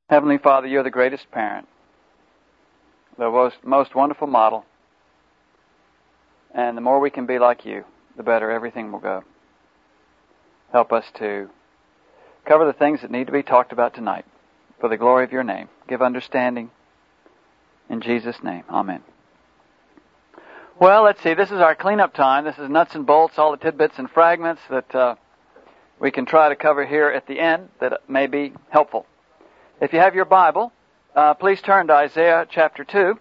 Heavenly Father, You're the greatest parent, the most wonderful model, and the more we can be like You, the better everything will go. Help us to cover the things that need to be talked about tonight for the glory of Your name. Give understanding. In Jesus' name, amen. Well, let's see. This is our cleanup time. This is nuts and bolts, all the tidbits and fragments that we can try to cover here at the end that may be helpful. If you have your Bible, please turn to Isaiah chapter 2.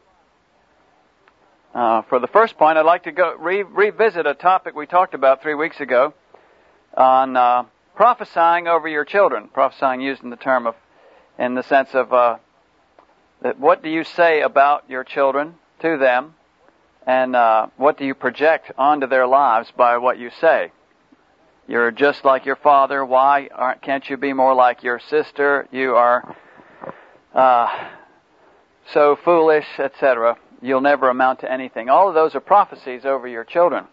For the first point, I'd like to revisit a topic we talked about 3 weeks ago on prophesying over your children. Prophesying used in the term of, in the sense of that what do you say about your children to them, and what do you project onto their lives by what you say? You're just like your father. Why can't you be more like your sister? You are so foolish, etc. You'll never amount to anything. All of those are prophecies over your children.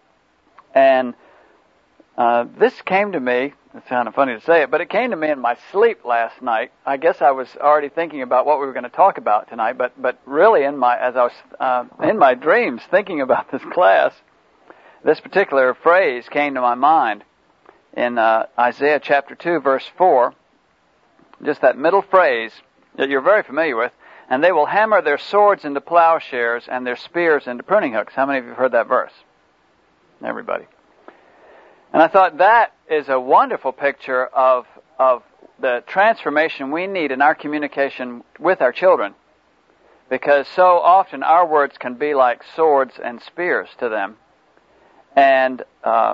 And this came to me, it's kind of funny to say it, but it came to me in my sleep last night. I guess I was already thinking about what we were going to talk about tonight, but really as I was in my dreams thinking about this class, this particular phrase came to my mind in Isaiah chapter 2, verse 4, just that middle phrase that you're very familiar with, and they will hammer their swords into plowshares and their spears into pruning hooks. How many of you have heard that verse? Everybody. And I thought that is a wonderful picture of the transformation we need in our communication with our children, because so often our words can be like swords and spears to them, and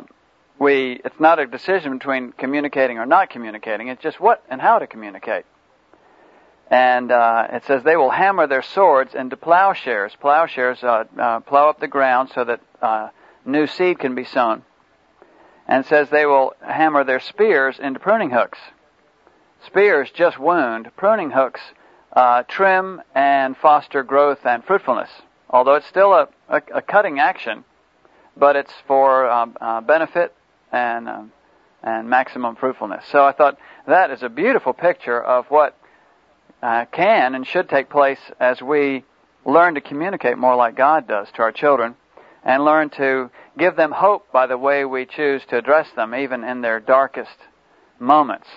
it's not a decision between communicating or not communicating. It's just what and how to communicate. And it says they will hammer their swords into plowshares. Plowshares plow up the ground so that new seed can be sown. And it says they will hammer their spears into pruning hooks. Spears just wound. Pruning hooks trim and foster growth and fruitfulness. Although it's still a cutting action, but it's for benefit and maximum fruitfulness. So I thought that is a beautiful picture of what can and should take place as we learn to communicate more like God does to our children, and learn to give them hope by the way we choose to address them, even in their darkest moments.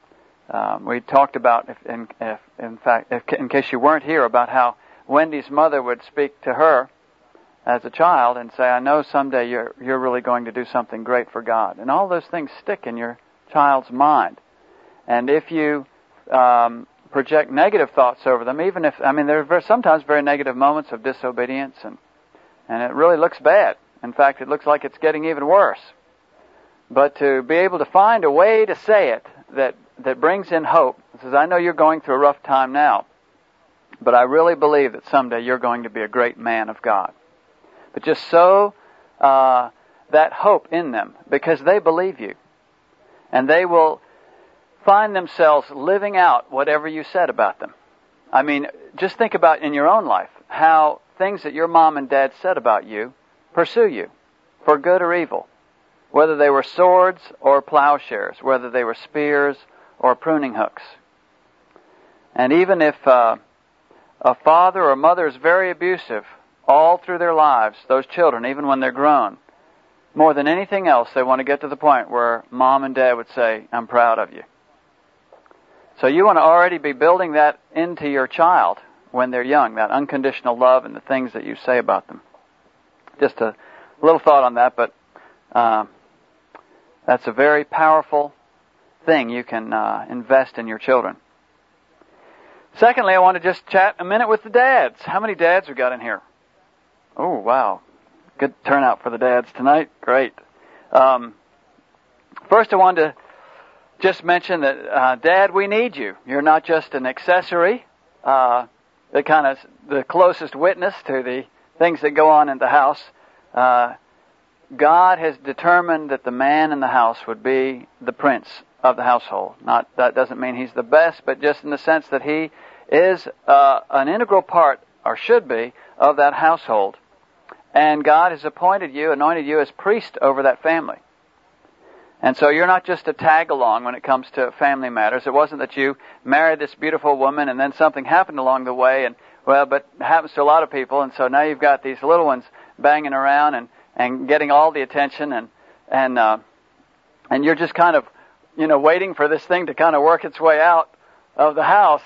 We talked about, in case you weren't here, about how Wendy's mother would speak to her as a child and say, I know someday you're really going to do something great for God. And all those things stick in your child's mind. And if you project negative thoughts over them, even if, there are sometimes very negative moments of disobedience, and it really looks bad. In fact, it looks like it's getting even worse. But to be able to find a way to say it that brings in hope, says, I know you're going through a rough time now, but I really believe that someday you're going to be a great man of God. But just sow that hope in them, because they believe you. And they will find themselves living out whatever you said about them. Just think about in your own life how things that your mom and dad said about you pursue you, for good or evil. Whether they were swords or plowshares, whether they were spears or pruning hooks. And even if a father or mother is very abusive all through their lives, those children, even when they're grown, more than anything else, they want to get to the point where mom and dad would say, I'm proud of you. So you want to already be building that into your child when they're young, that unconditional love and the things that you say about them. Just a little thought on that, but that's a very powerful thing you can invest in your children. Secondly, I want to just chat a minute with the dads. How many dads we got in here? Oh, wow. Good turnout for the dads tonight. Great. First, I wanted to just mention that, Dad, we need you. You're not just an accessory, the closest witness to the things that go on in the house. God has determined that the man in the house would be the prince of the household. That doesn't mean he's the best, but just in the sense that he is an integral part, or should be, of that household. And God has anointed you as priest over that family. And so you're not just a tag-along when it comes to family matters. It wasn't that you married this beautiful woman and then something happened along the way, and but it happens to a lot of people, and so now you've got these little ones banging around and getting all the attention, and you're just kind of, waiting for this thing to kind of work its way out of the house,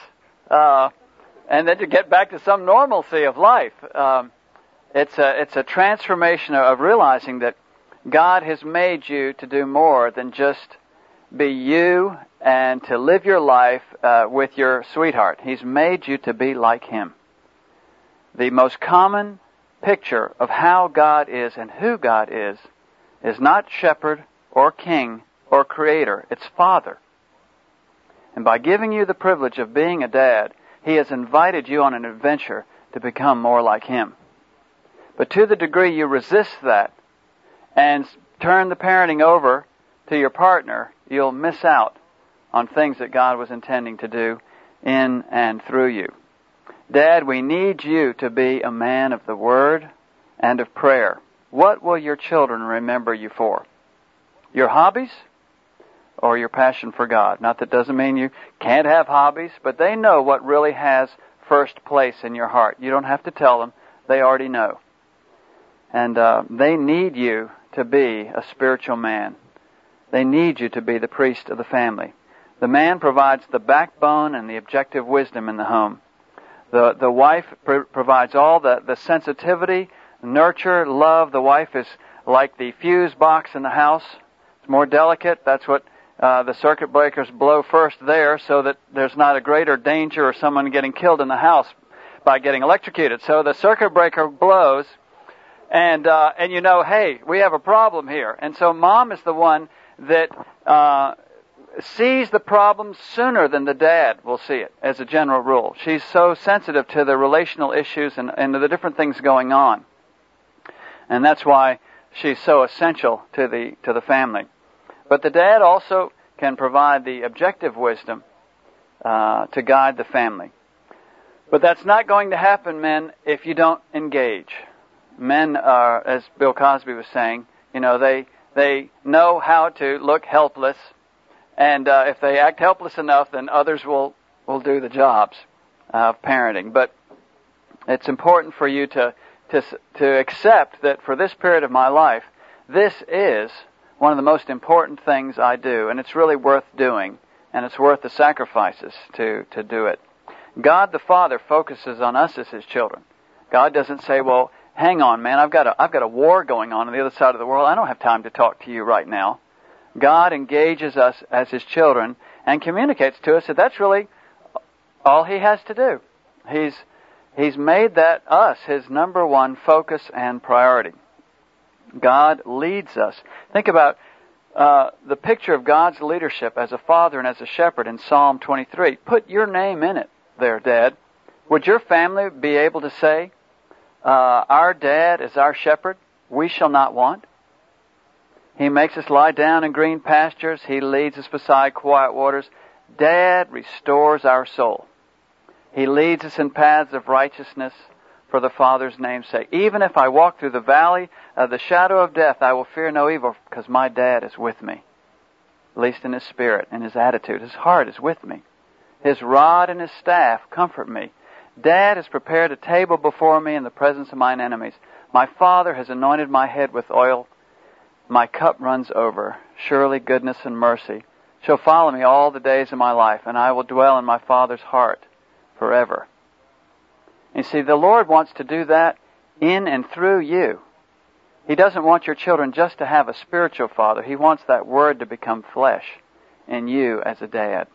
and then to get back to some normalcy of life. It's a transformation of realizing that God has made you to do more than just be you and to live your life with your sweetheart. He's made you to be like Him. The most common picture of how God is and who God is not shepherd or king or creator. It's Father. And by giving you the privilege of being a dad, He has invited you on an adventure to become more like Him. But to the degree you resist that and turn the parenting over to your partner, you'll miss out on things that God was intending to do in and through you. Dad, we need you to be a man of the Word and of prayer. What will your children remember you for? Your hobbies or your passion for God? Not that doesn't mean you can't have hobbies, but they know what really has first place in your heart. You don't have to tell them. They already know. And they need you to be a spiritual man. They need you to be the priest of the family. The man provides the backbone and the objective wisdom in the home. The wife provides all the sensitivity, nurture, love. The wife is like the fuse box in the house. It's more delicate. That's what the circuit breakers blow first there, so that there's not a greater danger of someone getting killed in the house by getting electrocuted. So the circuit breaker blows, and hey, we have a problem here. And so Mom is the one that sees the problem sooner than the dad will see it, as a general rule. She's so sensitive to the relational issues and the different things going on. And that's why she's so essential to the family. But the dad also can provide the objective wisdom to guide the family. But that's not going to happen, men, if you don't engage. Men are, as Bill Cosby was saying, they know how to look helpless, and if they act helpless enough, then others will do the jobs of parenting. But it's important for you to accept that for this period of my life, this is one of the most important things I do, and it's really worth doing, and it's worth the sacrifices to do it. God the Father focuses on us as His children. God doesn't say, well, hang on, man, I've got a war going on the other side of the world. I don't have time to talk to you right now. God engages us as His children and communicates to us that that's really all He has to do. He's made that us His number one focus and priority. God leads us. Think about the picture of God's leadership as a father and as a shepherd in Psalm 23. Put your name in it there, Dad. Would your family be able to say, our dad is our shepherd, we shall not want? He makes us lie down in green pastures. He leads us beside quiet waters. Dad restores our soul. He leads us in paths of righteousness for the Father's name's sake. Even if I walk through the valley of the shadow of death, I will fear no evil, because my dad is with me. At least in his spirit, in his attitude. His heart is with me. His rod and his staff comfort me. Dad has prepared a table before me in the presence of mine enemies. My Father has anointed my head with oil. My cup runs over. Surely goodness and mercy shall follow me all the days of my life, and I will dwell in my Father's heart forever. You see, the Lord wants to do that in and through you. He doesn't want your children just to have a spiritual father. He wants that Word to become flesh in you as a dad.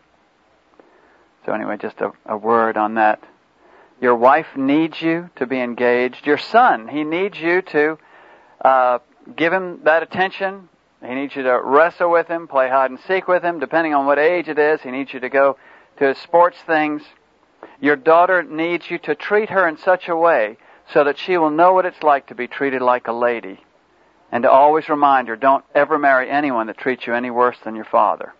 So anyway, just a word on that. Your wife needs you to be engaged. Your son, he needs you to give him that attention. He needs you to wrestle with him, play hide and seek with him, depending on what age it is. He needs you to go to sports things. Your daughter needs you to treat her in such a way so that she will know what it's like to be treated like a lady. And to always remind her, don't ever marry anyone that treats you any worse than your father.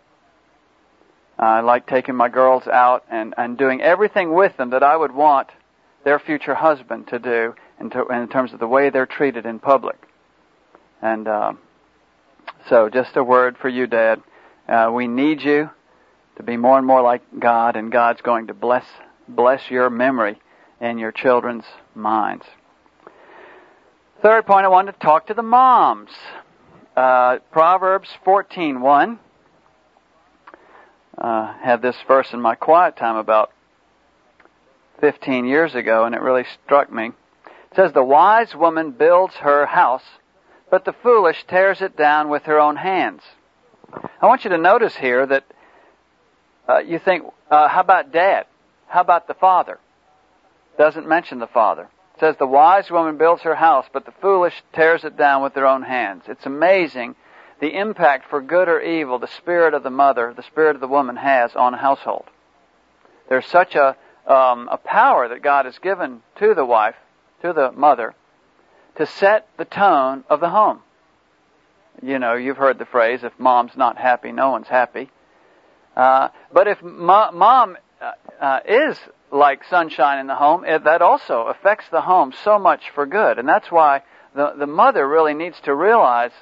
I like taking my girls out and doing everything with them that I would want their future husband to do in terms of the way they're treated in public. And So just a word for you, Dad. We need you to be more and more like God, and God's going to bless your memory in your children's minds. Third point, I wanted to talk to the moms. Proverbs 14:1. Had this verse in my quiet time about 15 years ago, and it really struck me. It says, "The wise woman builds her house, but the foolish tears it down with her own hands." I want you to notice here that you think, how about Dad? How about the father? Doesn't mention the father. It says, "The wise woman builds her house, but the foolish tears it down with their own hands." It's amazing the impact for good or evil the spirit of the mother, the spirit of the woman has on a household. There's such a power that God has given to the wife, to the mother, to set the tone of the home. You know, you've heard the phrase, if mom's not happy, no one's happy. But if mom is like sunshine in the home, that also affects the home so much for good. And that's why the mother really needs to realize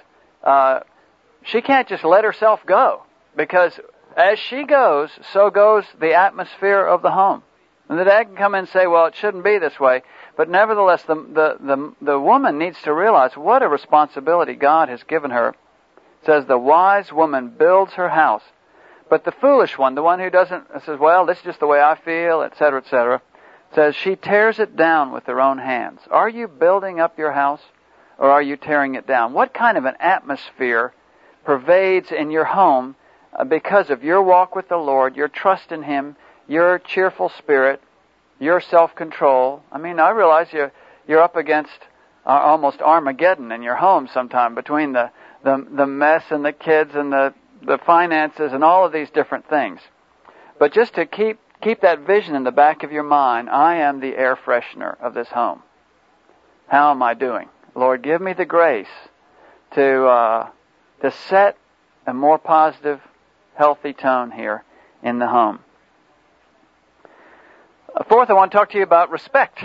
she can't just let herself go, because as she goes, so goes the atmosphere of the home. And the dad can come in and say, well, it shouldn't be this way. But nevertheless, the woman needs to realize what a responsibility God has given her. It says, "The wise woman builds her house." But the foolish one, the one who says, well, this is just the way I feel, etc., says she tears it down with her own hands. Are you building up your house, or are you tearing it down? What kind of an atmosphere pervades in your home because of your walk with the Lord, your trust in Him, your cheerful spirit, your self-control? I mean, I realize you're up against almost Armageddon in your home sometime, between the mess and the kids and the finances and all of these different things. But just to keep that vision in the back of your mind, I am the air freshener of this home. How am I doing? Lord, give me the grace to set a more positive, healthy tone here in the home. Fourth, I want to talk to you about respect.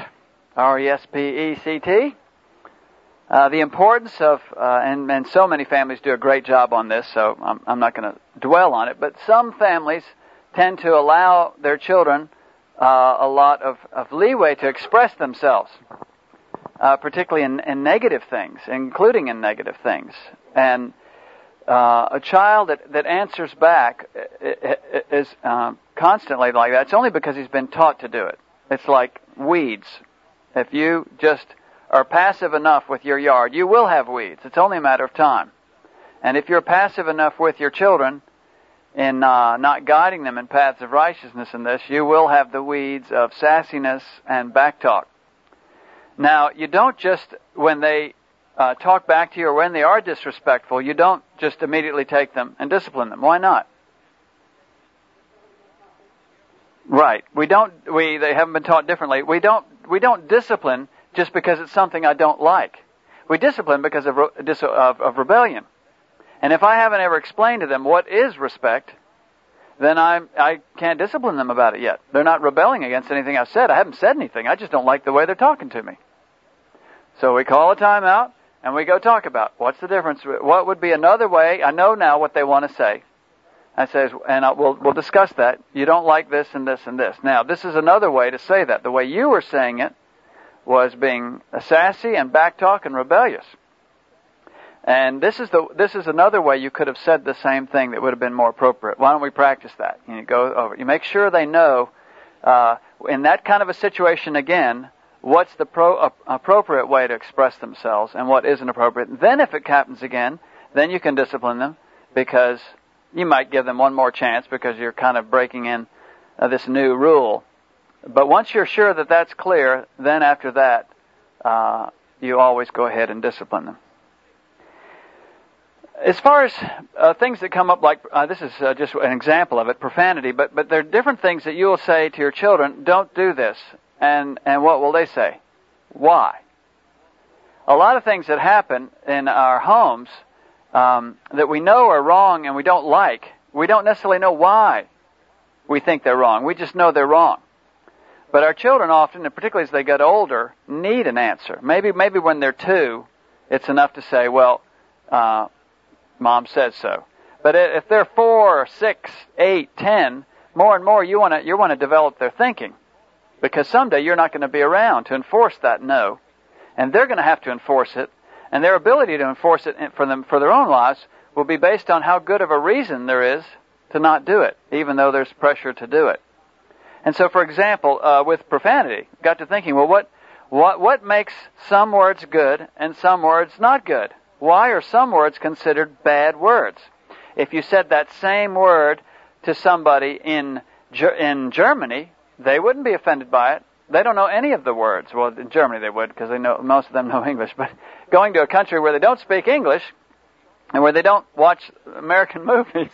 RESPECT. The importance of, and so many families do a great job on this, so I'm not going to dwell on it, but some families tend to allow their children a lot of leeway to express themselves, particularly in negative things, including in negative things. And a child that answers back is constantly like that. It's only because he's been taught to do it. It's like weeds. If you just are passive enough with your yard, you will have weeds. It's only a matter of time. And if you're passive enough with your children in not guiding them in paths of righteousness in this, you will have the weeds of sassiness and backtalk. Now, you don't just, when they talk back to you or when they are disrespectful, you don't just immediately take them and discipline them. Why not? Right. They haven't been taught differently. We don't discipline just because it's something I don't like. We discipline because of rebellion. And if I haven't ever explained to them what is respect, then I can't discipline them about it yet. They're not rebelling against anything I've said. I haven't said anything. I just don't like the way they're talking to me. So we call a time out and we go talk about what's the difference. What would be another way? I know now what they want to say. I says, and we'll discuss that. You don't like this and this and this. Now, this is another way to say that. The way you were saying it was being sassy and backtalk and rebellious. And this is another way you could have said the same thing that would have been more appropriate. Why don't we practice that? And you go over. You make sure they know in that kind of a situation again what's the appropriate way to express themselves and what isn't appropriate. Then if it happens again, then you can discipline them, because you might give them one more chance because you're kind of breaking in this new rule. But once you're sure that that's clear, then after that, you always go ahead and discipline them. As far as things that come up, like this is just an example of it, profanity, but there are different things that you will say to your children, don't do this. And what will they say? Why? A lot of things that happen in our homes that we know are wrong and we don't like, we don't necessarily know why we think they're wrong. We just know they're wrong. But our children often, and particularly as they get older, need an answer. Maybe when they're 2, it's enough to say, well, Mom says so. But if they're 4, 6, 8, 10, more and more you want to develop their thinking, because someday you're not going to be around to enforce that no, and they're going to have to enforce it, and their ability to enforce it for their own lives will be based on how good of a reason there is to not do it, even though there's pressure to do it. And so, for example, with profanity, got to thinking, well, what makes some words good and some words not good? Why are some words considered bad words? If you said that same word to somebody in Germany, they wouldn't be offended by it. They don't know any of the words. Well, in Germany they would, because most of them know English. But going to a country where they don't speak English and where they don't watch American movies,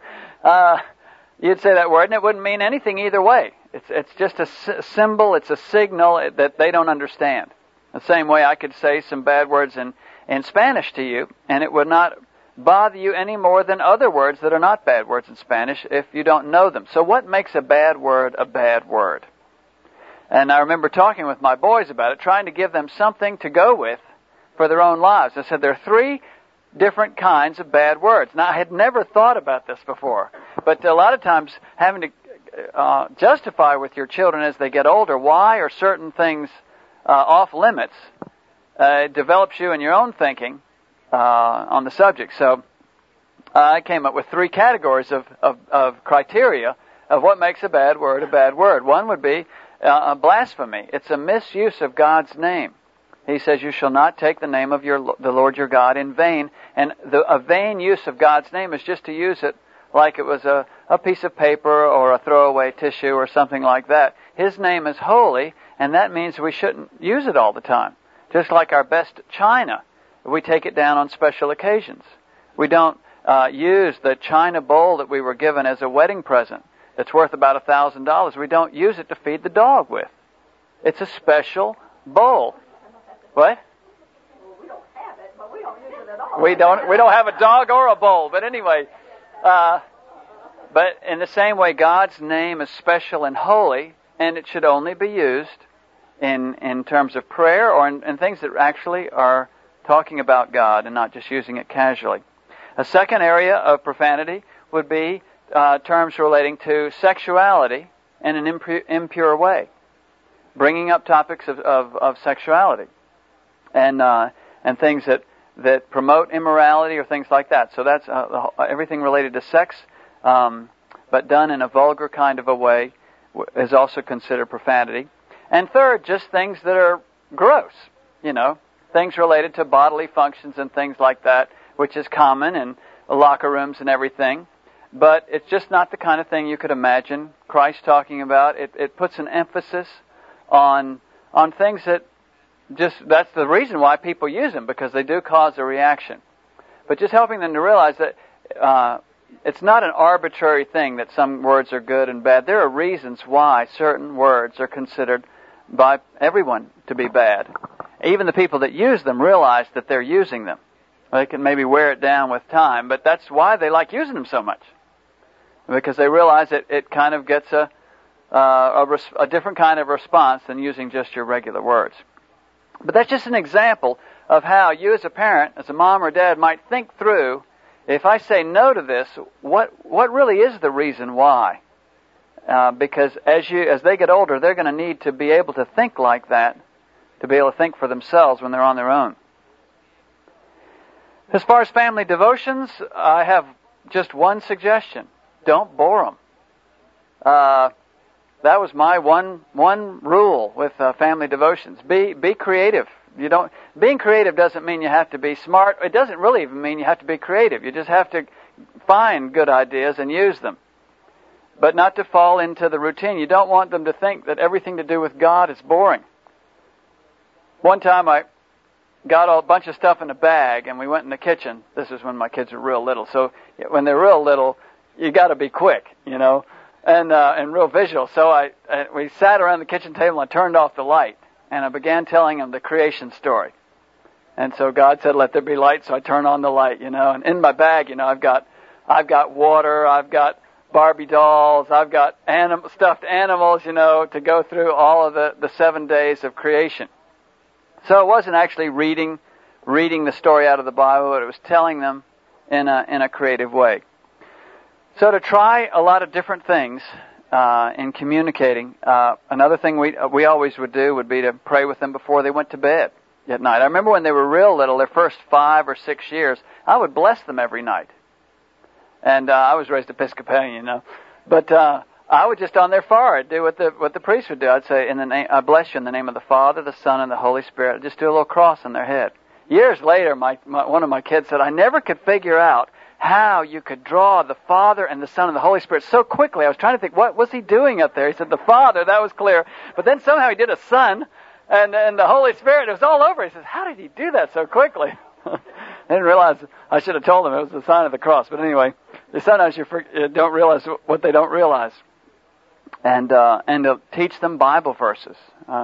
you'd say that word and it wouldn't mean anything either way. It's just a symbol. It's a signal that they don't understand. The same way I could say some bad words in Spanish to you, and it would not bother you any more than other words that are not bad words in Spanish if you don't know them. So what makes a bad word a bad word? And I remember talking with my boys about it, trying to give them something to go with for their own lives. I said there are 3 different kinds of bad words. Now, I had never thought about this before, but a lot of times having to justify with your children as they get older why are certain things off limits develops you in your own thinking on the subject. So I came up with 3 categories of criteria of what makes a bad word a bad word. One would be blasphemy. It's a misuse of God's name. He says, you shall not take the name of the Lord your God in vain. And a vain use of God's name is just to use it like it was a piece of paper or a throwaway tissue or something like that. His name is holy, and that means we shouldn't use it all the time. Just like our best china, we take it down on special occasions. We don't use the china bowl that we were given as a wedding present that's worth about $1,000. We don't use it to feed the dog with. It's a special bowl. What? Well, we don't have it, but we don't use it at all. We don't have a dog or a bowl. But anyway, but in the same way, God's name is special and holy, and it should only be used in terms of prayer or in things that actually are talking about God and not just using it casually. A second area of profanity would be terms relating to sexuality in an impure way, bringing up topics of sexuality and things that promote immorality or things like that. So that's everything related to sex, but done in a vulgar kind of a way is also considered profanity. And third, just things that are gross, things related to bodily functions and things like that, which is common in locker rooms and everything. But it's just not the kind of thing you could imagine Christ talking about. It puts an emphasis on things that that's the reason why people use them, because they do cause a reaction. But just helping them to realize that it's not an arbitrary thing that some words are good and bad. There are reasons why certain words are considered by everyone to be bad. Even the people that use them realize that they're using them. They can maybe wear it down with time, but that's why they like using them so much. Because they realize that it kind of gets a different kind of response than using just your regular words. But that's just an example of how you as a parent, as a mom or dad, might think through, if I say no to this, what really is the reason why? Because as they get older, they're going to need to be able to think like that, to be able to think for themselves when they're on their own. As far as family devotions, I have just one suggestion. Don't bore them. That was my one rule with family devotions. Be creative. Being creative doesn't mean you have to be smart. It doesn't really even mean you have to be creative. You just have to find good ideas and use them. But not to fall into the routine. You don't want them to think that everything to do with God is boring. One time I got a bunch of stuff in a bag and we went in the kitchen. This is when my kids were real little. So when they're real little, you got to be quick, and real visual. So we sat around the kitchen table and I turned off the light and I began telling them the creation story. And so God said, "Let there be light." So I turned on the light, and in my bag, I've got water, I've got Barbie dolls, I've got stuffed animals, to go through all of the 7 days of creation. So it wasn't actually reading the story out of the Bible, but it was telling them in a creative way. So to try a lot of different things in communicating. Another thing we always would do would be to pray with them before they went to bed at night. I remember when they were real little, their first 5 or 6 years, I would bless them every night. And I was raised Episcopalian, you know. But I would just on their forehead do what the priest would do. I'd say, I bless you in the name of the Father, the Son, and the Holy Spirit. I'd just do a little cross on their head. Years later, one of my kids said, I never could figure out how you could draw the Father and the Son and the Holy Spirit so quickly. I was trying to think, what was he doing up there? He said, the Father, that was clear. But then somehow he did a Son and the Holy Spirit. It was all over. He says, how did he do that so quickly? I didn't realize, I should have told him it was the sign of the cross. But anyway, sometimes you don't realize what they don't realize. And to teach them Bible verses.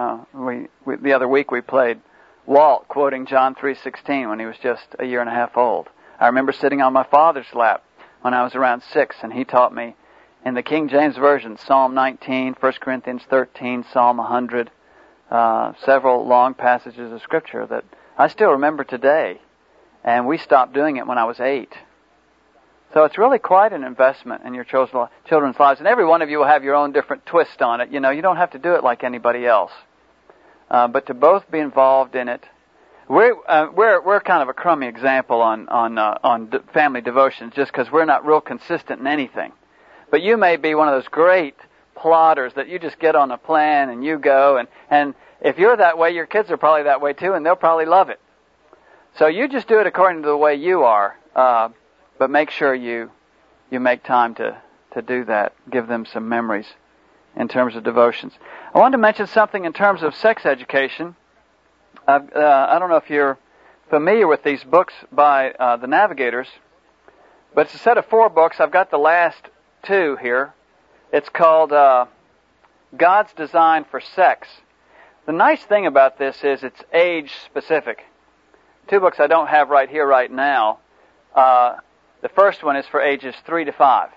The other week we played Walt quoting John 3:16 when he was just a year and a half old. I remember sitting on my father's lap when I was around 6, and he taught me in the King James Version, Psalm 19, 1 Corinthians 13, Psalm 100, several long passages of Scripture that I still remember today. And we stopped doing it when I was 8. So it's really quite an investment in your children's lives. And every one of you will have your own different twist on it. You know, you don't have to do it like anybody else. But to both be involved in it. We're kind of a crummy example on family devotions just because we're not real consistent in anything. But you may be one of those great plotters that you just get on a plan and you go. And if you're that way, your kids are probably that way too, and they'll probably love it. So you just do it according to the way you are. But make sure you make time to do that. Give them some memories in terms of devotions. I wanted to mention something in terms of sex education. I don't know if you're familiar with these books by the Navigators, but it's a set of 4 books. I've got the last 2 here. It's called God's Design for Sex. The nice thing about this is it's age specific. 2 books I don't have right here right now. The first one is for ages 3 to 5.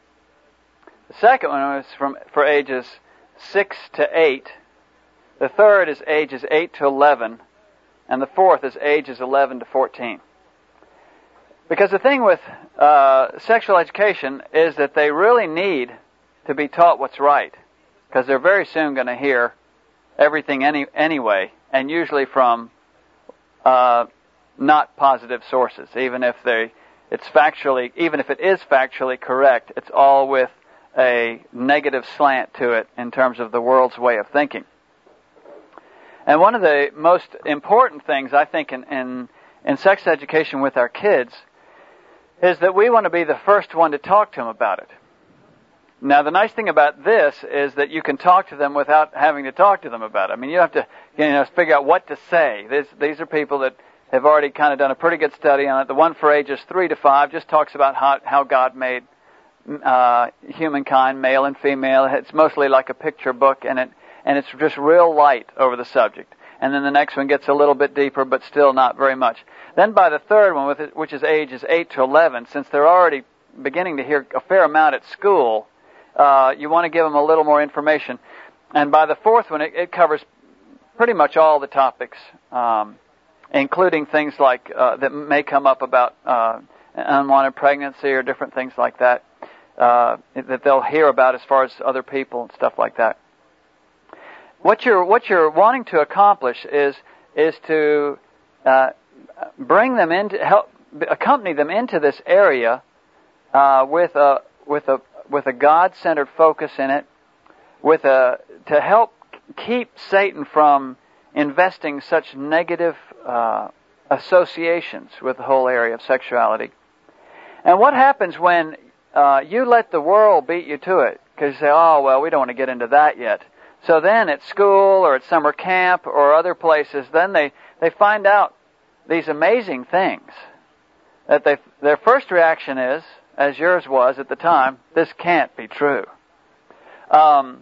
The second one is for ages 6 to 8. The third is ages 8 to 11. And the fourth is ages 11 to 14. Because the thing with sexual education is that they really need to be taught what's right. Because they're very soon going to hear everything anyway. And usually from not positive sources. Even if it is factually correct, it's all with a negative slant to it in terms of the world's way of thinking. And one of the most important things, I think, in sex education with our kids is that we want to be the first one to talk to them about it. Now, the nice thing about this is that you can talk to them without having to talk to them about it. I mean, you have to figure out what to say. These are people that have already kind of done a pretty good study on it. The one for ages 3 to 5 just talks about how God made humankind, male and female. It's mostly like a picture book, and it's just real light over the subject. And then the next one gets a little bit deeper, but still not very much. Then by the third one, which is ages 8 to 11, since they're already beginning to hear a fair amount at school, you want to give them a little more information. And by the fourth one, it covers pretty much all the topics, including things like that may come up about unwanted pregnancy or different things like that that they'll hear about as far as other people and stuff like that. What you're wanting to accomplish is to bring them accompany them into this area with a God-centered focus in it, to help keep Satan from investing such negative associations with the whole area of sexuality. And what happens when you let the world beat you to it? Because you say, oh, well, we don't want to get into that yet. So then at school or at summer camp or other places, then they find out these amazing things. That their first reaction is, as yours was at the time, this can't be true. But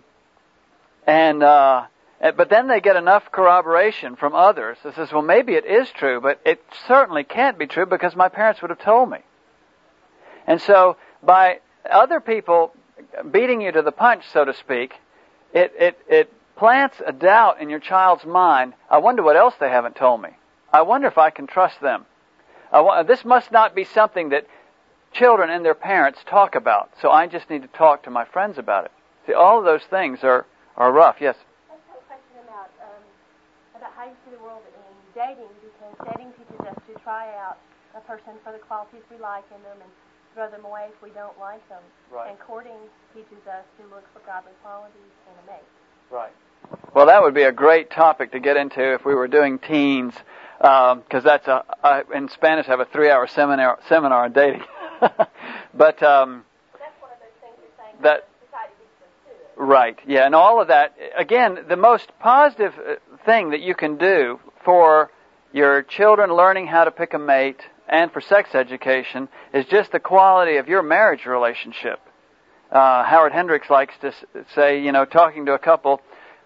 then they get enough corroboration from others that says, well, maybe it is true, but it certainly can't be true because my parents would have told me. And so by other people beating you to the punch, so to speak, it plants a doubt in your child's mind. I wonder what else they haven't told me. I wonder if I can trust them. This must not be something that children and their parents talk about. So I just need to talk to my friends about it. See, all of those things are rough. Yes? I just have a question about how you see the world in dating, because dating teaches us to try out a person for the qualities we like in them and throw them away if we don't like them. Right. And courting teaches us to look for godly qualities in a mate. Right. Well, that would be a great topic to get into if we were doing teens, because that's in Spanish I have a 3-hour seminar on dating. But that's one of those things you're saying that society teaches us too. Right. Yeah, and all of that. Again, the most positive thing that you can do for your children learning how to pick a mate and for sex education is just the quality of your marriage relationship. Howard Hendricks likes to say, talking to a couple,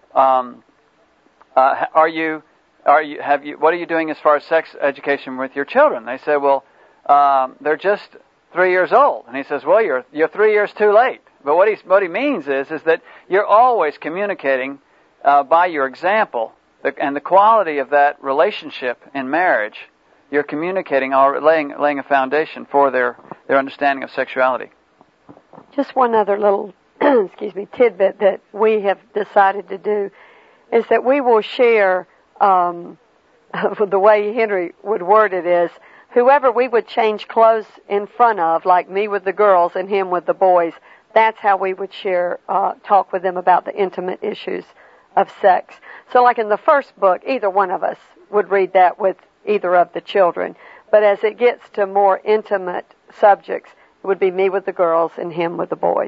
what are you doing as far as sex education with your children? They say, well, they're just 3 years old. And he says, well, you're 3 years too late. But what he means is that you're always communicating by your example, and the quality of that relationship in marriage. You're communicating, laying a foundation for their understanding of sexuality. Just one other little, tidbit that we have decided to do is that we will share, the way Henry would word it is, whoever we would change clothes in front of, like me with the girls and him with the boys, that's how we would share, talk with them about the intimate issues of sex. So like in the first book, either one of us would read that with either of the children. But as it gets to more intimate subjects, it would be me with the girls and him with the boys.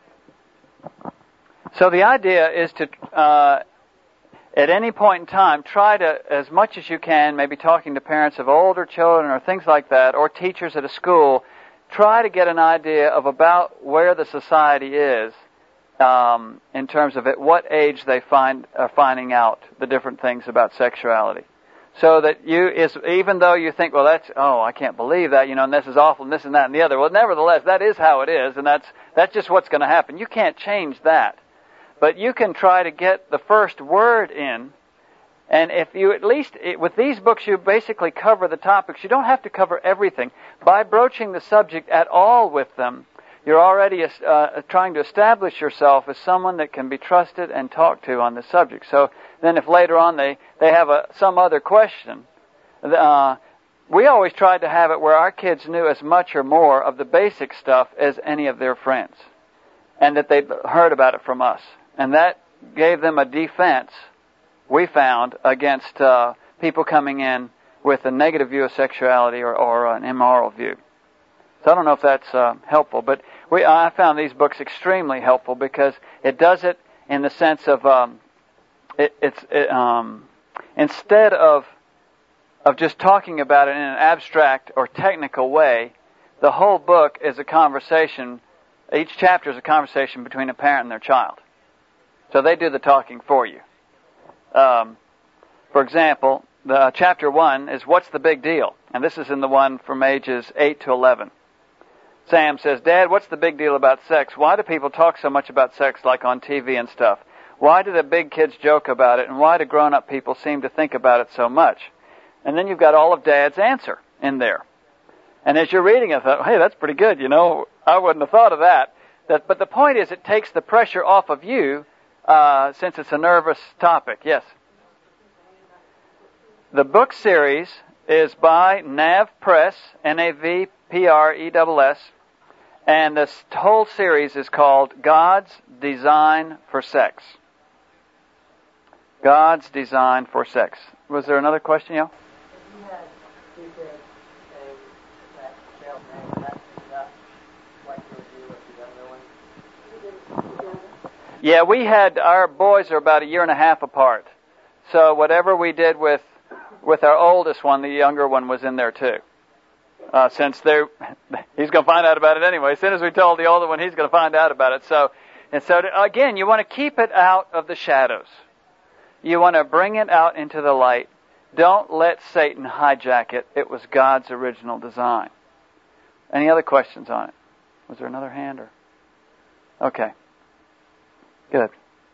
So the idea is to, at any point in time, try to, as much as you can, maybe talking to parents of older children or things like that, or teachers at a school, try to get an idea of about where the society is in terms of at what age they are finding out the different things about sexuality. So that even though you think, well, I can't believe that, and this is awful, and this and that and the other. Well, nevertheless, that is how it is, and that's just what's going to happen. You can't change that. But you can try to get the first word in, and if you with these books, you basically cover the topics. You don't have to cover everything. By broaching the subject at all with them, you're already trying to establish yourself as someone that can be trusted and talked to on the subject. So then if later on they have some other question, we always tried to have it where our kids knew as much or more of the basic stuff as any of their friends, and that they'd heard about it from us. And that gave them a defense, we found, against people coming in with a negative view of sexuality or an immoral view. So I don't know if that's helpful, but I found these books extremely helpful because it does it in the sense of instead of just talking about it in an abstract or technical way, the whole book is a conversation. Each chapter is a conversation between a parent and their child. So they do the talking for you. For example, the chapter 1 is what's the big deal? And this is in the one from ages 8 to 11. Sam says, Dad, what's the big deal about sex? Why do people talk so much about sex like on TV and stuff? Why do the big kids joke about it? And why do grown-up people seem to think about it so much? And then you've got all of Dad's answer in there. And as you're reading it, I thought, hey, that's pretty good, I wouldn't have thought of that. But the point is it takes the pressure off of you since it's a nervous topic. Yes? The book series is by NAV Press, NAVPRESS, and this whole series is called God's Design for Sex. God's Design for Sex. Was there another question, Yo? If you had two kids and that failed name, that's enough, like you would do with the younger one? Yeah, we had, our boys are about 1.5 years apart. So whatever we did with our oldest one, the younger one was in there too. Since he's going to find out about it anyway. As soon as we told the older one, he's going to find out about it. So again, you want to keep it out of the shadows. You want to bring it out into the light. Don't let Satan hijack it. It was God's original design. Any other questions on it? Was there another hand? Okay. Good.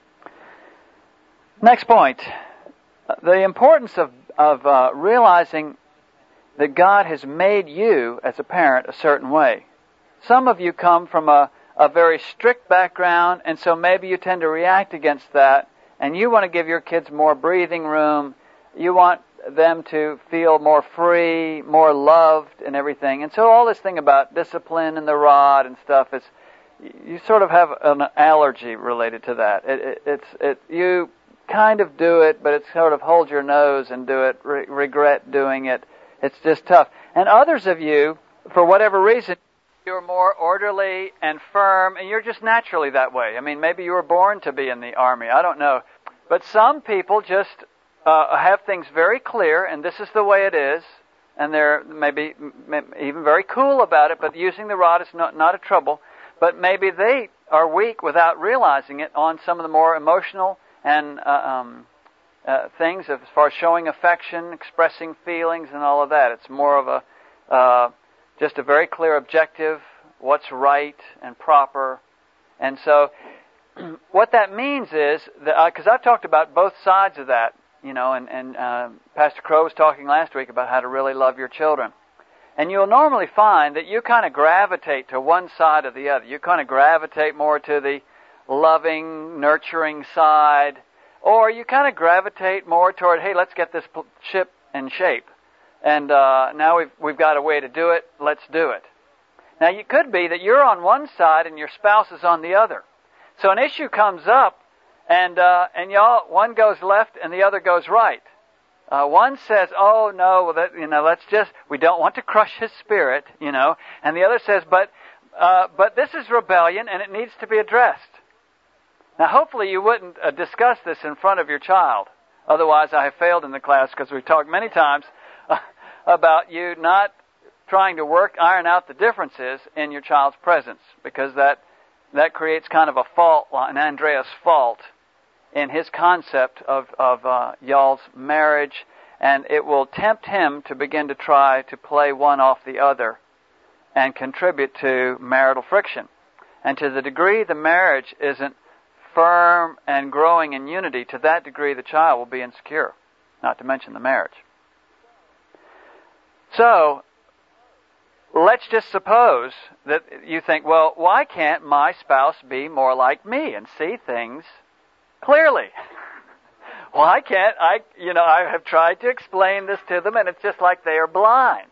Next point. The importance of realizing that God has made you, as a parent, a certain way. some of you come from a very strict background, and so maybe you tend to react against that, and you want to give your kids more breathing room. You want them to feel more free, more loved and everything. And so all this thing about discipline and the rod and stuff is, you sort of have an allergy related to that. You kind of do it, but it's sort of hold your nose and do it, regret doing it. It's just tough. And others of you, for whatever reason, you're more orderly and firm, and you're just naturally that way. I mean, maybe you were born to be in the Army. I don't know. But some people just have things very clear, and this is the way it is, and they're maybe even very cool about it, but using the rod is not a trouble. But maybe they are weak without realizing it on some of the more emotional and things as far as showing affection, expressing feelings, and all of that. It's more of just a very clear objective, what's right and proper. And so what that means is, because I've talked about both sides of that, and Pastor Crow was talking last week about how to really love your children. And you'll normally find that you kind of gravitate to one side or the other. You kind of gravitate more to the loving, nurturing side, or you kind of gravitate more toward, hey, let's get this ship in shape. And now we've got a way to do it. Let's do it. Now, it could be that you're on one side and your spouse is on the other. So an issue comes up, and y'all, one goes left and the other goes right. One says, "Oh no, we don't want to crush his spirit," and the other says, "But this is rebellion and it needs to be addressed." Now, hopefully, you wouldn't discuss this in front of your child. Otherwise, I have failed in the class, because we've talked many times about you not trying to iron out the differences in your child's presence, because that creates kind of a fault, an Andreas fault, in his concept of y'all's marriage, and it will tempt him to begin to try to play one off the other and contribute to marital friction. And to the degree the marriage isn't firm and growing in unity, to that degree the child will be insecure, not to mention the marriage. So, let's just suppose that you think, well, why can't my spouse be more like me and see things clearly? Why can't I have tried to explain this to them, and it's just like they are blind.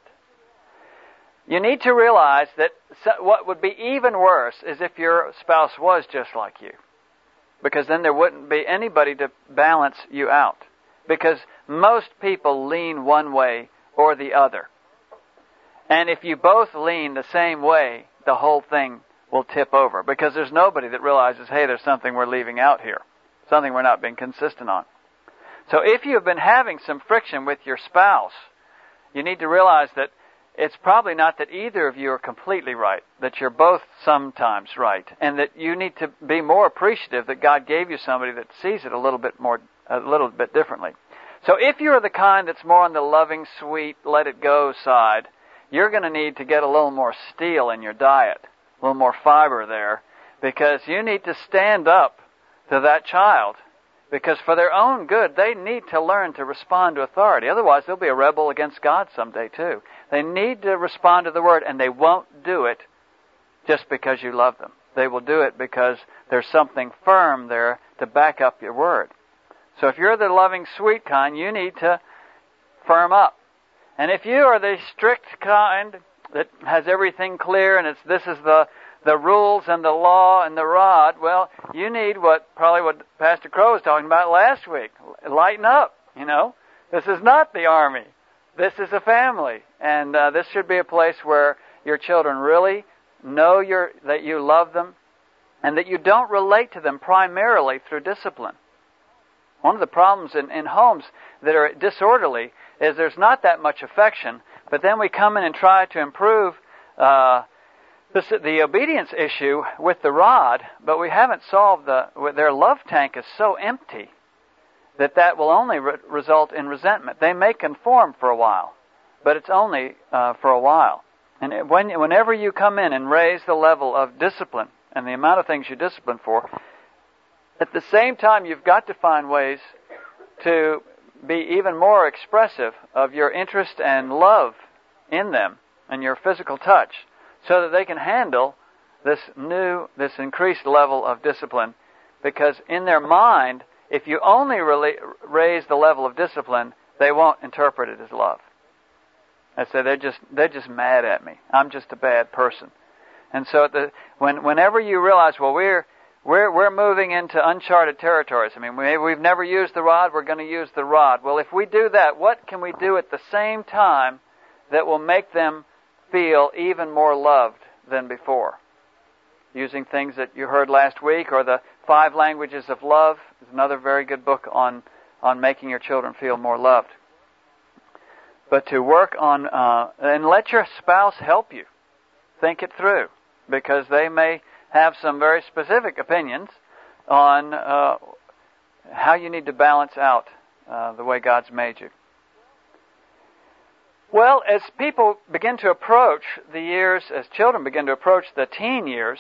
You need to realize that what would be even worse is if your spouse was just like you, because then there wouldn't be anybody to balance you out, because most people lean one way or the other. And if you both lean the same way, the whole thing will tip over, because there's nobody that realizes, hey, there's something we're leaving out here, something we're not being consistent on. So if you have been having some friction with your spouse, you need to realize that it's probably not that either of you are completely right, that you're both sometimes right, and that you need to be more appreciative that God gave you somebody that sees it a little bit differently. So if you're the kind that's more on the loving, sweet, let it go side, you're going to need to get a little more steel in your diet, a little more fiber there, because you need to stand up to that child, because for their own good, they need to learn to respond to authority. Otherwise, they'll be a rebel against God someday too. They need to respond to the Word, and they won't do it just because you love them. They will do it because there's something firm there to back up your Word. So if you're the loving, sweet kind, you need to firm up. And if you are the strict kind that has everything clear, and this is the rules and the law and the rod, well, you need what Pastor Crow was talking about last week. Lighten up, This is not the army. This is a family. And this should be a place where your children really know that you love them, and that you don't relate to them primarily through discipline. One of the problems in homes that are disorderly is there's not that much affection, but then we come in and try to improve the obedience issue with the rod, but we haven't solved their love tank is so empty that will only result in resentment. They may conform for a while, but it's only for a while. And whenever you come in and raise the level of discipline and the amount of things you discipline for, at the same time you've got to find ways to be even more expressive of your interest and love in them and your physical touch, so that they can handle this increased level of discipline. Because in their mind, if you only raise the level of discipline, they won't interpret it as love. I say they're just mad at me. I'm just a bad person. And so whenever you realize, well, we're moving into uncharted territories. I mean, we've never used the rod. We're going to use the rod. Well, if we do that, what can we do at the same time that will make them feel even more loved than before? Using things that you heard last week, or the 5 Languages of Love is another very good book on making your children feel more loved. But to work on, and let your spouse help you. Think it through, because they may have some very specific opinions on how you need to balance out the way God's made you. Well, as people begin to approach the years, as children begin to approach the teen years,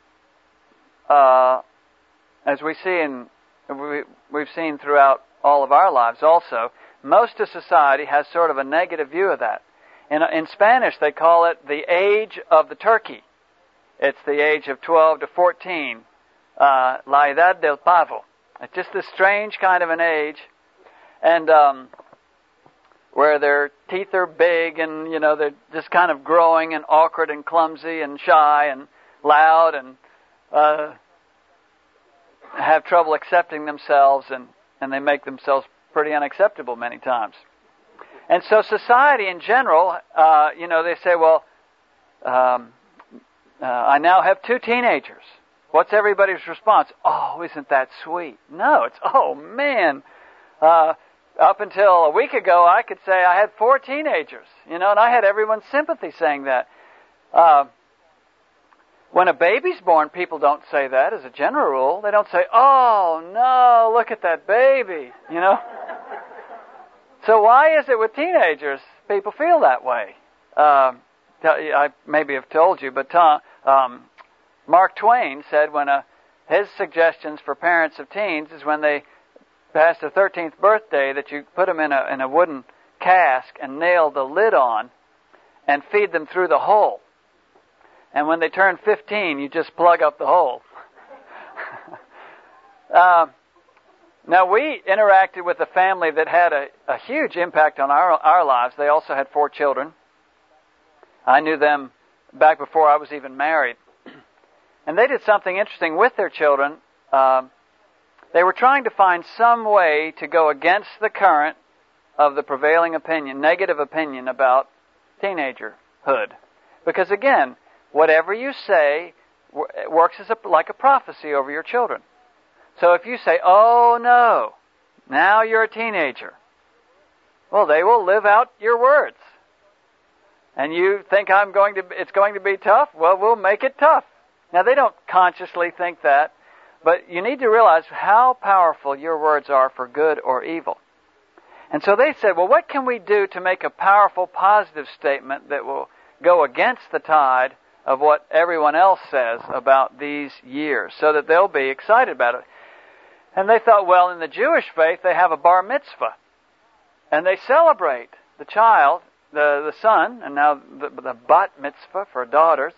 as we've seen throughout all of our lives also, most of society has sort of a negative view of that. In Spanish, they call it the age of the turkey. It's the age of 12 to 14, la edad del pavo. It's just this strange kind of an age, and where their teeth are big, and they're just kind of growing and awkward and clumsy and shy and loud and have trouble accepting themselves, and they make themselves pretty unacceptable many times. And so society in general, they say, well, I now have 2 teenagers. What's everybody's response? Oh, isn't that sweet? No, it's, oh, man. Up until a week ago, I could say I had 4 teenagers, and I had everyone's sympathy saying that. When a baby's born, people don't say that as a general rule. They don't say, oh, no, look at that baby, So why is it with teenagers people feel that way? I maybe have told you, but Mark Twain said his suggestions for parents of teens is when they pass their 13th birthday that you put them in a wooden cask and nail the lid on and feed them through the hole. And when they turn 15, you just plug up the hole. Now, we interacted with a family that had a huge impact on our lives. They also had 4 children. I knew them back before I was even married. And they did something interesting with their children. They were trying to find some way to go against the current of the prevailing opinion, negative opinion about teenagerhood. Because again, whatever you say works like a prophecy over your children. So if you say, oh no, now you're a teenager, well, they will live out your words. And you think it's going to be tough? Well, we'll make it tough. Now, they don't consciously think that, but you need to realize how powerful your words are for good or evil. And so they said, well, what can we do to make a powerful, positive statement that will go against the tide of what everyone else says about these years, so that they'll be excited about it? And they thought, well, in the Jewish faith, they have a bar mitzvah. And they celebrate the child, the son, and now the bat mitzvah for daughters.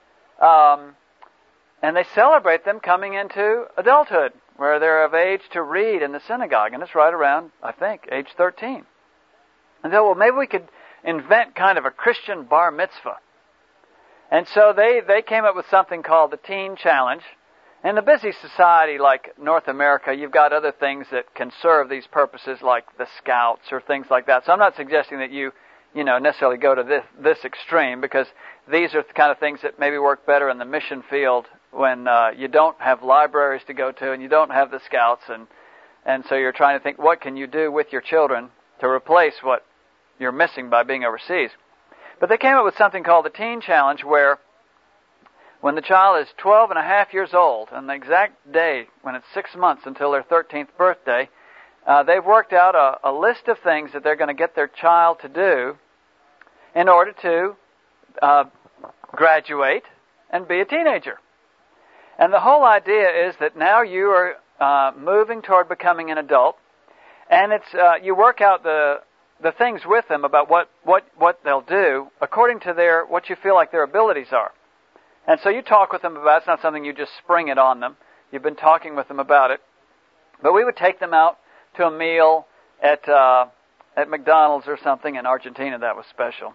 And they celebrate them coming into adulthood, where they're of age to read in the synagogue. And it's right around, I think, age 13. And they thought, well, maybe we could invent kind of a Christian bar mitzvah. And so they came up with something called the Teen Challenge. In a busy society like North America, you've got other things that can serve these purposes, like the Scouts or things like that. So I'm not suggesting that you necessarily go to this extreme, because these are the kind of things that maybe work better in the mission field when you don't have libraries to go to and you don't have the Scouts, and so you're trying to think, what can you do with your children to replace what you're missing by being overseas? But they came up with something called the Teen Challenge, where when the child is 12 and a half years old, on the exact day when it's 6 months until their 13th birthday, they've worked out a list of things that they're going to get their child to do in order to graduate and be a teenager. And the whole idea is that now you are moving toward becoming an adult, and it's you work out the the things with them about what they'll do according to what you feel like their abilities are. And so you talk with them about it. It's not something you just spring it on them. You've been talking with them about it. But we would take them out to a meal at McDonald's or something. In Argentina, that was special.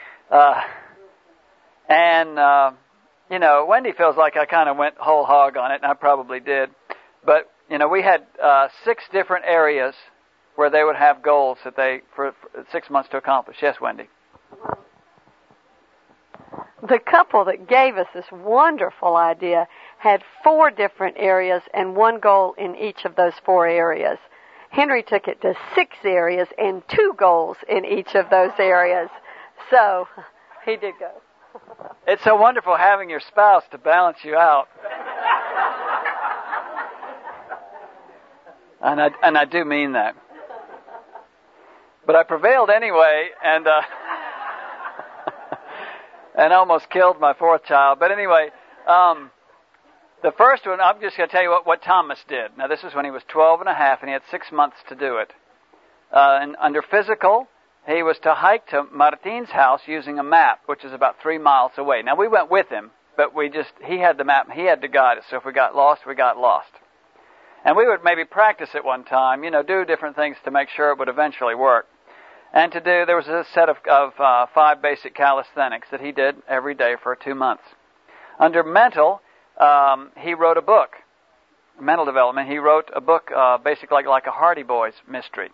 Wendy feels like I kind of went whole hog on it, and I probably did. But, we had 6 different areas where they would have goals that for 6 months to accomplish. Yes, Wendy? The couple that gave us this wonderful idea had 4 different areas and 1 goal in each of those 4 areas. Henry took it to 6 areas and 2 goals in each of those areas. So, he did go. It's so wonderful having your spouse to balance you out. And I do mean that. But I prevailed anyway, and and almost killed my 4th child. But anyway, the first one, I'm just going to tell you what Thomas did. Now, this is when he was 12 and a half, and he had 6 months to do it. And under physical, he was to hike to Martin's house using a map, which is about 3 miles away. Now, we went with him, but he had the map, and he had to guide us. So if we got lost, we got lost. And we would maybe practice it one time, do different things to make sure it would eventually work. And there was a set of 5 basic calisthenics that he did every day for 2 months. Under mental, he wrote a book, mental development. He wrote a book, basically like a Hardy Boys mystery.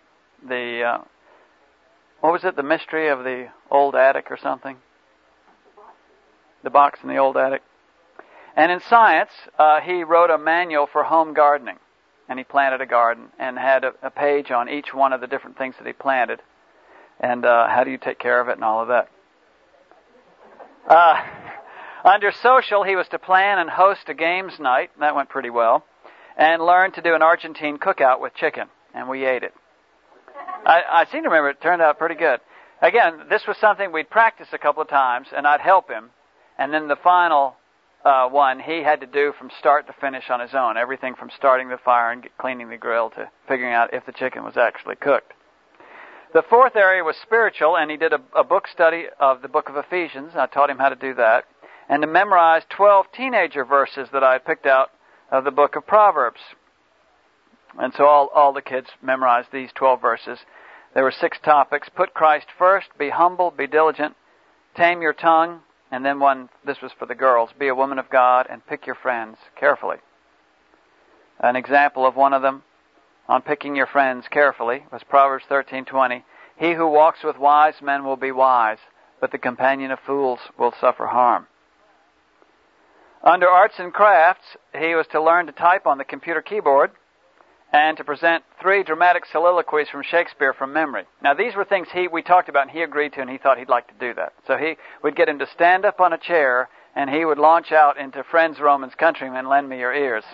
What was it? The mystery of the old attic or something? The box in the old attic. And in science, he wrote a manual for home gardening. And he planted a garden and had a page on each one of the different things that he planted. And how do you take care of it and all of that. Under social, he was to plan and host a games night. That went pretty well. And learn to do an Argentine cookout with chicken. And we ate it. I seem to remember it turned out pretty good. Again, this was something we'd practice a couple of times, and I'd help him. And then the final one he had to do from start to finish on his own. Everything from starting the fire and cleaning the grill to figuring out if the chicken was actually cooked. The 4th area was spiritual, and he did a book study of the book of Ephesians. I taught him how to do that. And to memorize 12 teenager verses that I had picked out of the book of Proverbs. And so all the kids memorized these 12 verses. There were 6 topics. Put Christ first, be humble, be diligent, tame your tongue, and then one, this was for the girls, be a woman of God, and pick your friends carefully. An example of one of them on picking your friends carefully was Proverbs 13:20. He who walks with wise men will be wise, but the companion of fools will suffer harm. Under arts and crafts, he was to learn to type on the computer keyboard and to present 3 dramatic soliloquies from Shakespeare from memory. Now, these were things we talked about and he agreed to, and he thought he'd like to do that. So we'd get him to stand up on a chair, and he would launch out into Friends, Romans, Countrymen, Lend Me Your Ears.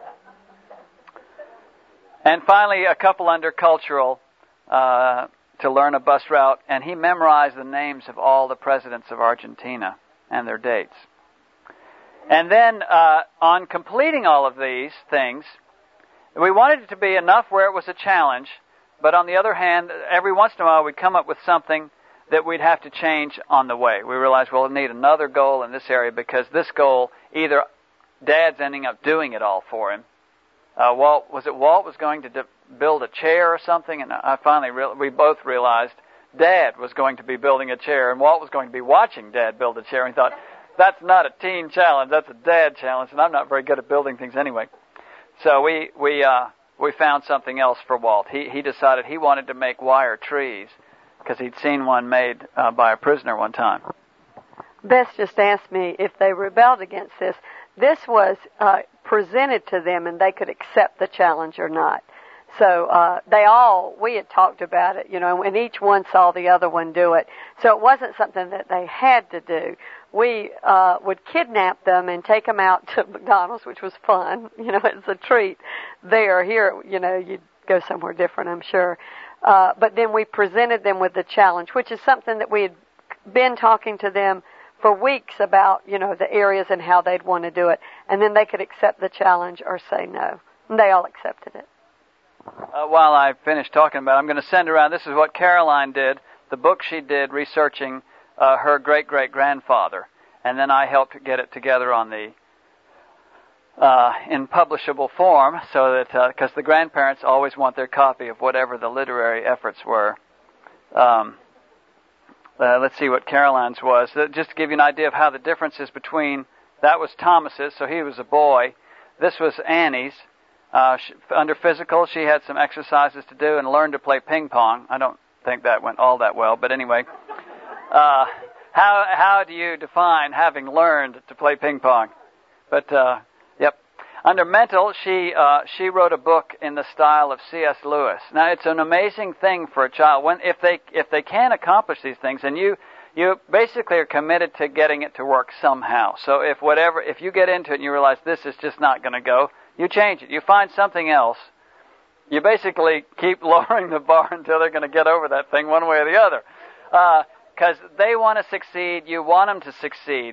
And finally, a couple under cultural to learn a bus route, and he memorized the names of all the presidents of Argentina and their dates. And then on completing all of these things, we wanted it to be enough where it was a challenge, but on the other hand, every once in a while we'd come up with something that we'd have to change on the way. We realized we'll need another goal in this area because this goal, either Dad's ending up doing it all for him. Walt was going to build a chair or something, and we both realized Dad was going to be building a chair, and Walt was going to be watching Dad build a chair, and he thought, that's not a teen challenge, that's a Dad challenge, and I'm not very good at building things anyway. So we found something else for Walt. He decided he wanted to make wire trees because he'd seen one made by a prisoner one time. Bess just asked me if they rebelled against this. This was presented to them and they could accept the challenge or not. So we had talked about it, and each one saw the other one do it. So it wasn't something that they had to do. We would kidnap them and take them out to McDonald's, which was fun. It's a treat there. Here, you'd go somewhere different, I'm sure. But then we presented them with the challenge, which is something that we had been talking to them for weeks about, the areas and how they'd want to do it. And then they could accept the challenge or say no. And they all accepted it. while I finish talking about it, I'm going to send around, this is what Caroline did, the book she did researching her great-great-grandfather. And then I helped get it together on the in publishable form, so that because the grandparents always want their copy of whatever the literary efforts were. Let's see what Caroline's was. Just to give you an idea of how the differences between, that was Thomas's, so he was a boy. This was Annie's. Under physical, she had some exercises to do and learned to play ping pong. I don't think that went all that well, but anyway. How do you define having learned to play ping pong? But yep. Under mental, she wrote a book in the style of C.S. Lewis. Now, it's an amazing thing for a child if they can accomplish these things, and you basically are committed to getting it to work somehow. So if you get into it and you realize this is just not going to go, you change it. You find something else. You basically keep lowering the bar until they're going to get over that thing one way or the other. Because they want to succeed, you want them to succeed.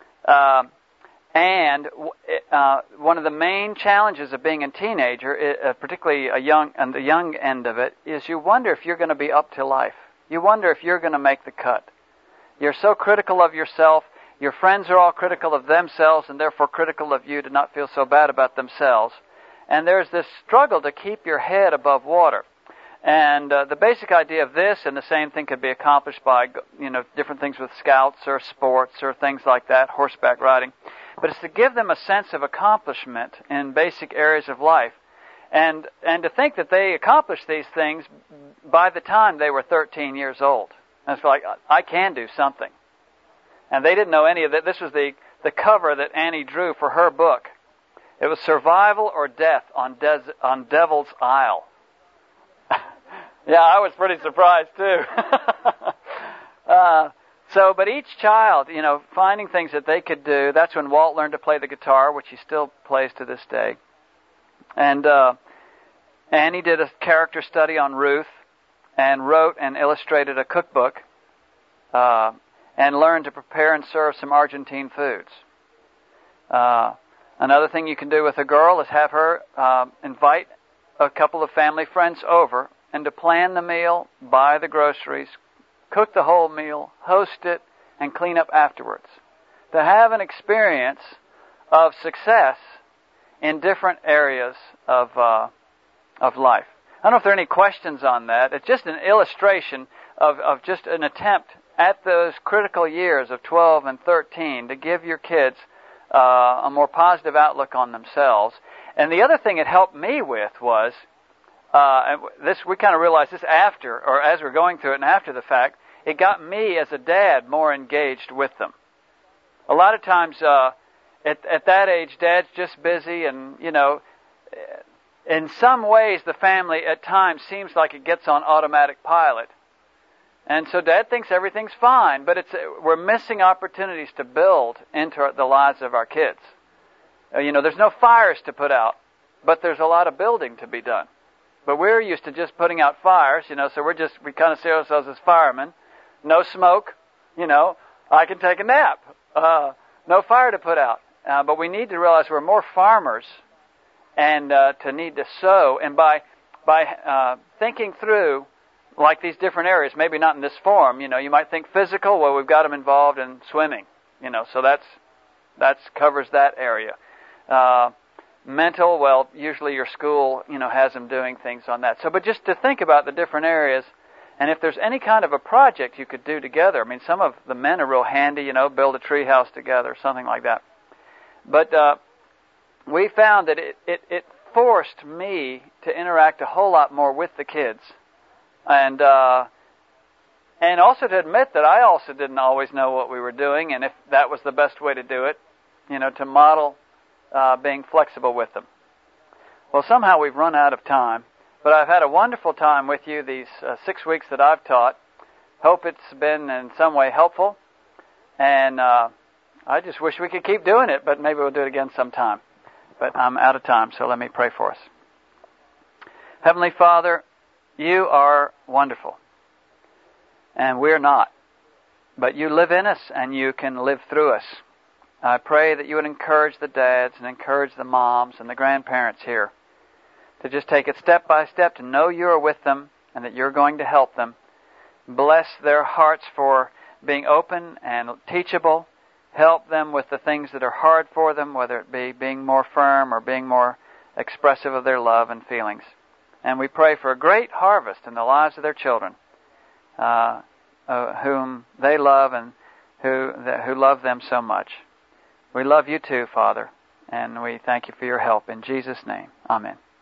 And one of the main challenges of being a teenager, particularly on the young end of it, is you wonder if you're going to be up to life. You wonder if you're going to make the cut. You're so critical of yourself. Your friends are all critical of themselves and therefore critical of you to not feel so bad about themselves. And there's this struggle to keep your head above water. And the basic idea of this, and the same thing could be accomplished by, different things with scouts or sports or things like that, horseback riding. But it's to give them a sense of accomplishment in basic areas of life. And to think that they accomplished these things by the time they were 13 years old. And it's like, I can do something. And they didn't know any of that. This was the cover that Annie drew for her book. It was Survival or Death on Devil's Isle. Yeah, I was pretty surprised too. But each child, finding things that they could do. That's when Walt learned to play the guitar, which he still plays to this day. And Annie did a character study on Ruth, and wrote and illustrated a cookbook, and learned to prepare and serve some Argentine foods. Another thing you can do with a girl is have her invite a couple of family friends over, and to plan the meal, buy the groceries, cook the whole meal, host it, and clean up afterwards. To have an experience of success in different areas of life. I don't know if there are any questions on that. It's just an illustration of just an attempt at those critical years of 12 and 13 to give your kids a more positive outlook on themselves. And the other thing it helped me with was, we kind of realized this after, or as we're going through it and after the fact, it got me as a dad more engaged with them. A lot of times at that age, Dad's just busy and, in some ways the family at times seems like it gets on automatic pilot. And so Dad thinks everything's fine, but we're missing opportunities to build into the lives of our kids. There's no fires to put out, but there's a lot of building to be done. But we're used to just putting out fires, so we kind of see ourselves as firemen. No smoke, I can take a nap. No fire to put out. But we need to realize we're more farmers and to need to sow. And by thinking through, like these different areas, maybe not in this form, you might think physical, well, we've got them involved in swimming, so that's covers that area. Mental, well, usually your school, has them doing things on that. So, but just to think about the different areas, and if there's any kind of a project you could do together. I mean, some of the men are real handy, build a tree house together, something like that. But we found that it forced me to interact a whole lot more with the kids. And also to admit that I also didn't always know what we were doing, and if that was the best way to do it, to model being flexible with them. Well, somehow we've run out of time, but I've had a wonderful time with you these 6 weeks that I've taught. Hope it's been in some way helpful, and I just wish we could keep doing it, but maybe we'll do it again sometime. But I'm out of time, so let me pray for us. Heavenly Father, you are wonderful, and we're not. But you live in us, and you can live through us. I pray that you would encourage the dads and encourage the moms and the grandparents here to just take it step by step, to know you are with them and that you're going to help them. Bless their hearts for being open and teachable. Help them with the things that are hard for them, whether it be being more firm or being more expressive of their love and feelings. And we pray for a great harvest in the lives of their children, whom they love and who love them so much. We love you too, Father, and we thank you for your help. In Jesus' name, amen.